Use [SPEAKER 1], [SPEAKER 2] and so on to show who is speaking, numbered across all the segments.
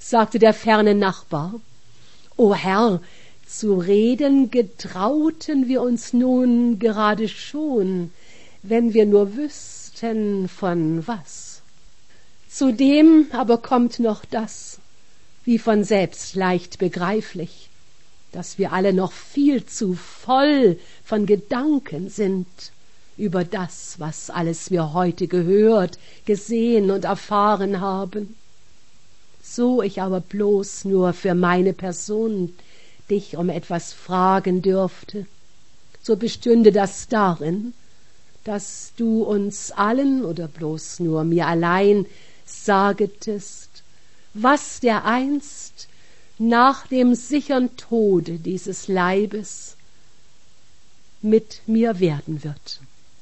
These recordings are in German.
[SPEAKER 1] sagte der ferne Nachbar. »O Herr, zu reden getrauten wir uns nun gerade schon, wenn wir nur wüssten, von was. Zudem aber kommt noch das, wie von selbst leicht begreiflich, dass wir alle noch viel zu voll von Gedanken sind über das, was alles wir heute gehört, gesehen und erfahren haben. So ich aber bloß nur für meine Person dich um etwas fragen dürfte, so bestünde das darin, dass du uns allen oder bloß nur mir allein sagetest, was dereinst nach dem sichern Tode dieses Leibes mit mir werden wird.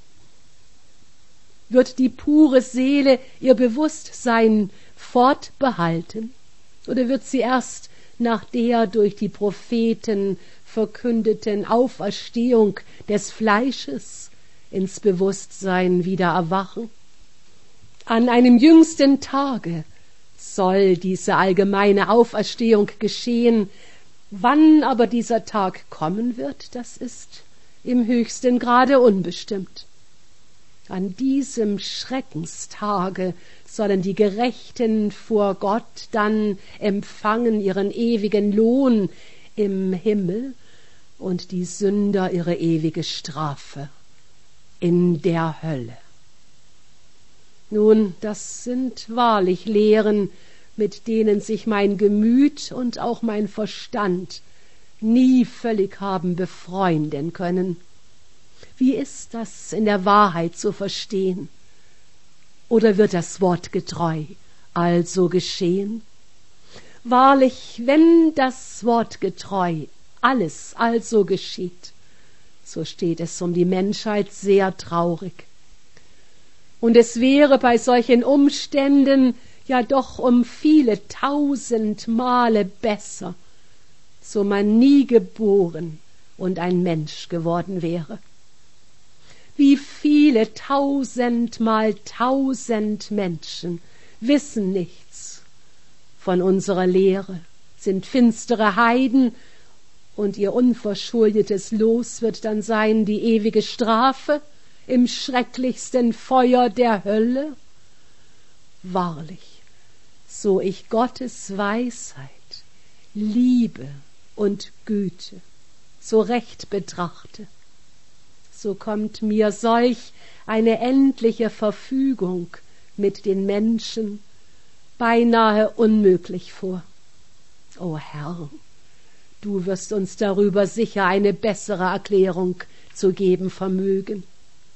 [SPEAKER 1] Wird die pure Seele ihr Bewusstsein fortbehalten, oder wird sie erst nach der durch die Propheten verkündeten Auferstehung des Fleisches ins Bewusstsein wieder erwachen? An einem jüngsten Tage soll diese allgemeine Auferstehung geschehen. Wann aber dieser Tag kommen wird, das ist im höchsten Grade unbestimmt. An diesem Schreckenstage sollen die Gerechten vor Gott dann empfangen ihren ewigen Lohn im Himmel und die Sünder ihre ewige Strafe in der Hölle. Nun, das sind wahrlich Lehren, mit denen sich mein Gemüt und auch mein Verstand nie völlig haben befreunden können. Wie ist das in der Wahrheit zu verstehen? Oder wird das Wort getreu also geschehen? Wahrlich, wenn das Wort getreu alles also geschieht, so steht es um die Menschheit sehr traurig. Und es wäre bei solchen Umständen ja doch um viele tausend Male besser, so man nie geboren und ein Mensch geworden wäre. Wie viele tausendmal tausend Menschen wissen nichts von unserer Lehre, sind finstere Heiden, und ihr unverschuldetes Los wird dann sein die ewige Strafe im schrecklichsten Feuer der Hölle? Wahrlich, so ich Gottes Weisheit, Liebe und Güte so recht betrachte, so kommt mir solch eine endliche Verfügung mit den Menschen beinahe unmöglich vor. O Herr, du wirst uns darüber sicher eine bessere Erklärung zu geben vermögen.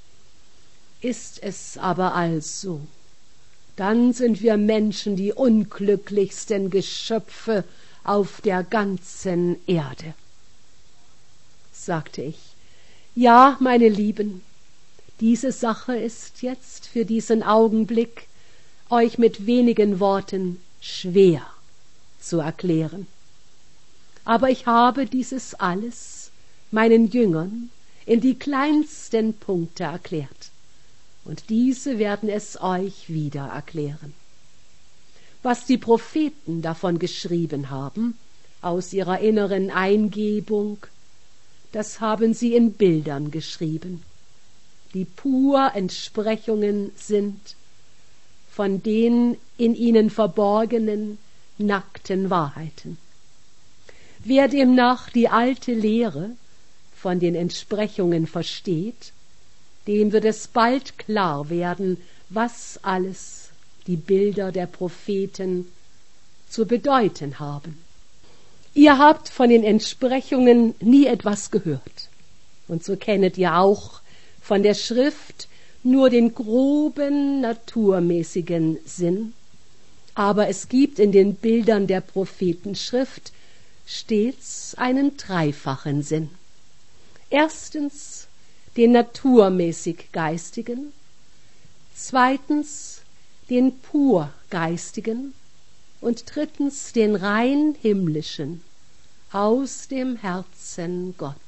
[SPEAKER 1] Ist es aber also, dann sind wir Menschen die unglücklichsten Geschöpfe auf der ganzen Erde, sagte ich. Ja, meine Lieben, diese Sache ist jetzt für diesen Augenblick euch mit wenigen Worten schwer zu erklären. Aber ich habe dieses alles meinen Jüngern in die kleinsten Punkte erklärt, und diese werden es euch wieder erklären. Was die Propheten davon geschrieben haben, aus ihrer inneren Eingebung, das haben sie in Bildern geschrieben, die pur Entsprechungen sind von den in ihnen verborgenen, nackten Wahrheiten. Wer demnach die alte Lehre von den Entsprechungen versteht, dem wird es bald klar werden, was alles die Bilder der Propheten zu bedeuten haben. Ihr habt von den Entsprechungen nie etwas gehört, und so kennet ihr auch von der Schrift nur den groben, naturmäßigen Sinn, aber es gibt in den Bildern der Prophetenschrift stets einen dreifachen Sinn. Erstens den naturmäßig Geistigen, zweitens den pur Geistigen und drittens den rein himmlischen, aus dem Herzen Gottes.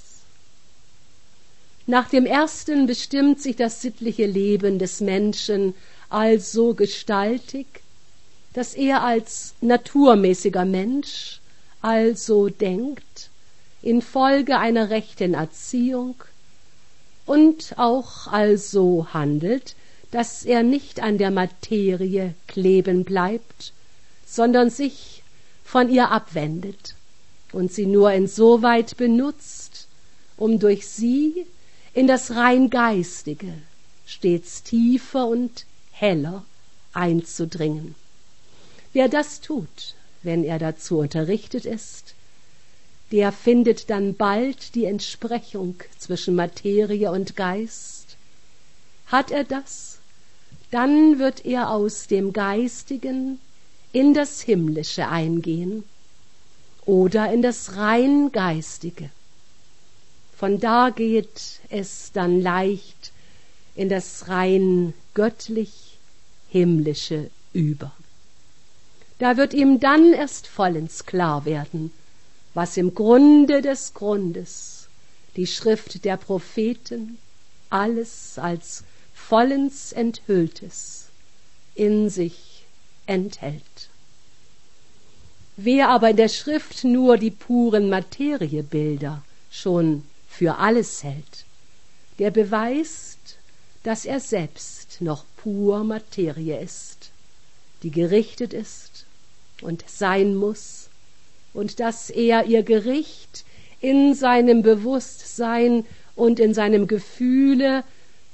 [SPEAKER 1] Nach dem ersten bestimmt sich das sittliche Leben des Menschen also gestaltig, dass er als naturmäßiger Mensch also denkt, infolge einer rechten Erziehung, und auch also handelt, dass er nicht an der Materie kleben bleibt, sondern sich von ihr abwendet und sie nur insoweit benutzt, um durch sie in das rein Geistige stets tiefer und heller einzudringen. Wer das tut, wenn er dazu unterrichtet ist, der findet dann bald die Entsprechung zwischen Materie und Geist. Hat er das, dann wird er aus dem Geistigen in das Himmlische eingehen oder in das rein Geistige. Von da geht es dann leicht in das rein göttlich-himmlische über. Da wird ihm dann erst vollends klar werden, was im Grunde des Grundes die Schrift der Propheten alles als vollends Enthülltes in sich enthält. Wer aber in der Schrift nur die puren Materiebilder schon für alles hält, der beweist, dass er selbst noch pur Materie ist, die gerichtet ist und sein muss, und dass er ihr Gericht in seinem Bewusstsein und in seinem Gefühle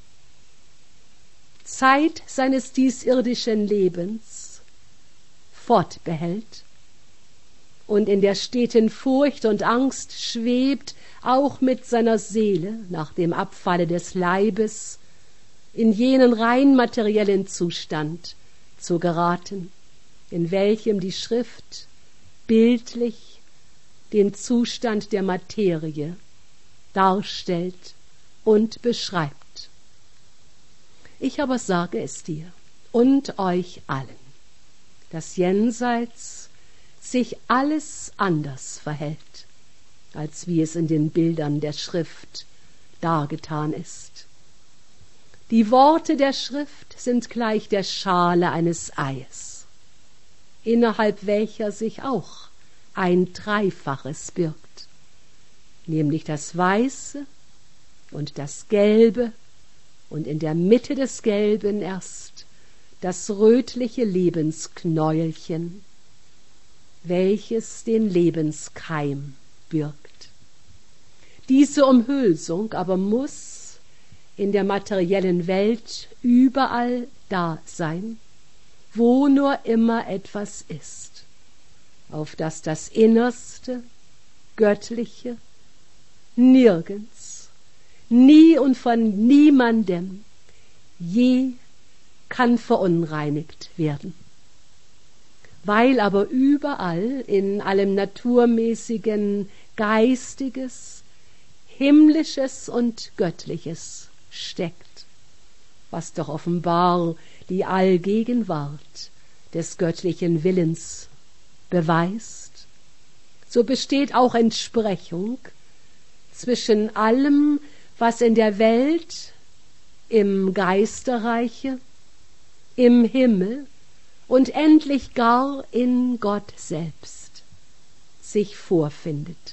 [SPEAKER 1] Zeit seines diesirdischen Lebens fortbehält und in der steten Furcht und Angst schwebt, auch mit seiner Seele nach dem Abfalle des Leibes in jenen rein materiellen Zustand zu geraten, in welchem die Schrift bildlich den Zustand der Materie darstellt und beschreibt. Ich aber sage es dir und euch allen, dass jenseits sich alles anders verhält, als wie es in den Bildern der Schrift dargetan ist. Die Worte der Schrift sind gleich der Schale eines Eies, innerhalb welcher sich auch ein Dreifaches birgt, nämlich das Weiße und das Gelbe und in der Mitte des Gelben erst das rötliche Lebensknäuelchen, welches den Lebenskeim birgt. Diese Umhülsung aber muss in der materiellen Welt überall da sein, wo nur immer etwas ist, auf das das Innerste, Göttliche, nirgends, nie und von niemandem je kann verunreinigt werden. Weil aber überall in allem Naturmäßigen Geistiges, Himmlisches und Göttliches steckt, was doch offenbar die Allgegenwart des göttlichen Willens beweist, so besteht auch Entsprechung zwischen allem, was in der Welt, im Geisterreiche, im Himmel und endlich gar in Gott selbst sich vorfindet.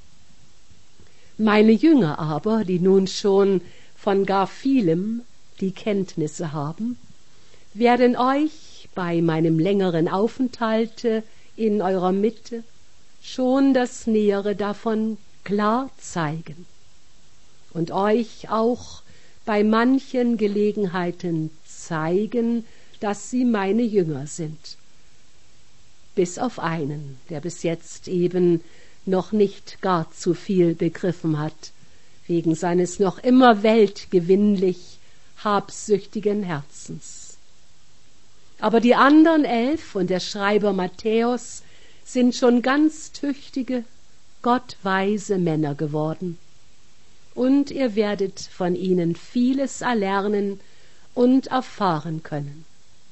[SPEAKER 1] Meine Jünger aber, die nun schon von gar vielem die Kenntnisse haben, werden euch bei meinem längeren Aufenthalte in eurer Mitte schon das Nähere davon klar zeigen und euch auch bei manchen Gelegenheiten zeigen, dass sie meine Jünger sind. Bis auf einen, der bis jetzt eben noch nicht gar zu viel begriffen hat, wegen seines noch immer weltgewinnlich habsüchtigen Herzens. Aber die anderen 11 und der Schreiber Matthäus sind schon ganz tüchtige, gottweise Männer geworden, und ihr werdet von ihnen vieles erlernen und erfahren können.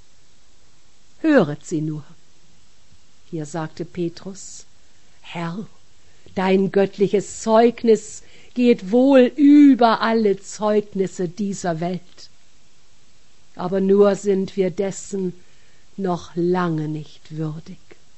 [SPEAKER 1] Höret sie nur. Hier sagte Petrus: Herr, dein göttliches Zeugnis geht wohl über alle Zeugnisse dieser Welt. Aber nur sind wir dessen noch lange nicht würdig.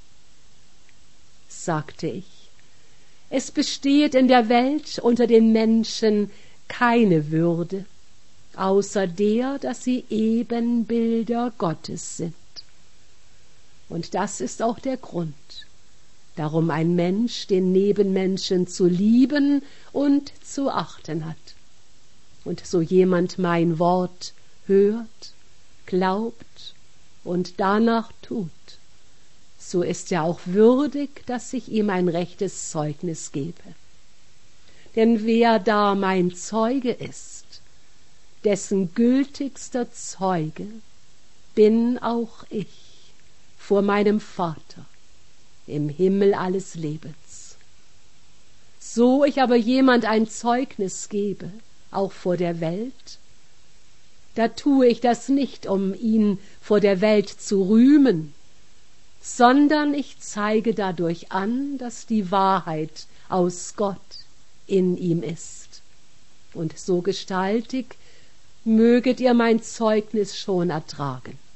[SPEAKER 1] Sagte ich, es besteht in der Welt unter den Menschen keine Würde, außer der, dass sie Ebenbilder Gottes sind. Und das ist auch der Grund, darum ein Mensch den Nebenmenschen zu lieben und zu achten hat. Und so jemand mein Wort hört, glaubt und danach tut, so ist er auch würdig, dass ich ihm ein rechtes Zeugnis gebe. Denn wer da mein Zeuge ist, dessen gültigster Zeuge bin auch ich vor meinem Vater im Himmel alles Lebens. So ich aber jemand ein Zeugnis gebe, auch vor der Welt, da tue ich das nicht, um ihn vor der Welt zu rühmen, sondern ich zeige dadurch an, dass die Wahrheit aus Gott in ihm ist. Und so gestaltig möget ihr mein Zeugnis schon ertragen.